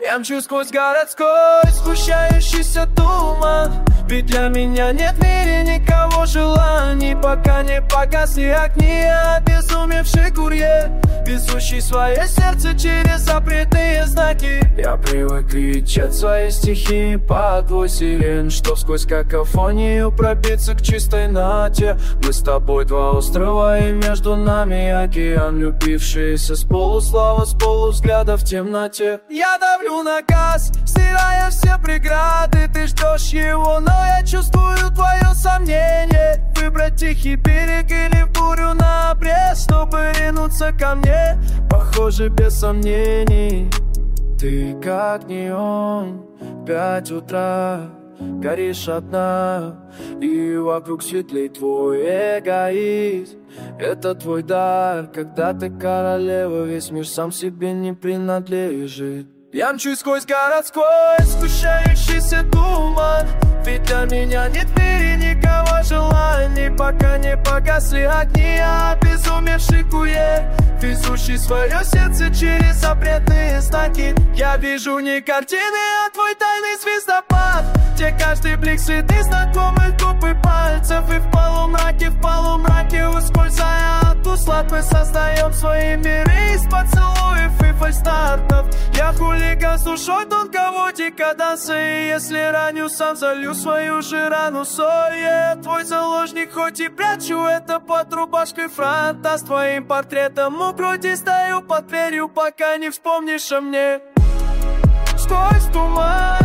Я мчу сквозь городской сгущающийся туман, ведь для меня нет в мире никого желаний, пока не погасли огни. Я обезумевший курьер, везущий свое сердце через запретные знаки. Я привык кричать свои стихи под твой сирен, чтоб сквозь какофонию пробиться к чистой ноте. Мы с тобой два острова, и между нами океан, любившийся с полуслова, с полувзгляда в темноте. Я давлю на газ, стирая все преграды. Ты ждешь его, но я чувствую твое сомнение. Выбрать тихий берег или в бурю на обрез, чтобы ринуться ко мне. Похоже, без сомнений, ты как неон в 5 утра, горишь одна, и вокруг светлей твой эгоизм. Это твой дар, когда ты королева, весь мир сам себе не принадлежит. Я мчусь сквозь городской сгущающийся туман, ведь для меня нет в мире никого желаний, пока не погасли огни. Я обезумевший курьер, везущий свое сердце через запретные знаки. Я вижу не картины, а твой тайный звездопад, где каждый блик следы знакомых губ и пальцев. И в полумраке, ускользая от услад, мы создаем свои миры из поцелуев и фальстартов. Я хулиган с душой тонкого декаданса, и если раню, сам залью свою же рану соль. Я твой заложник, хоть и прячу это под рубашкой фронта. С твоим портретом у груди стою под дверью, пока не вспомнишь о мне. Сквозь туман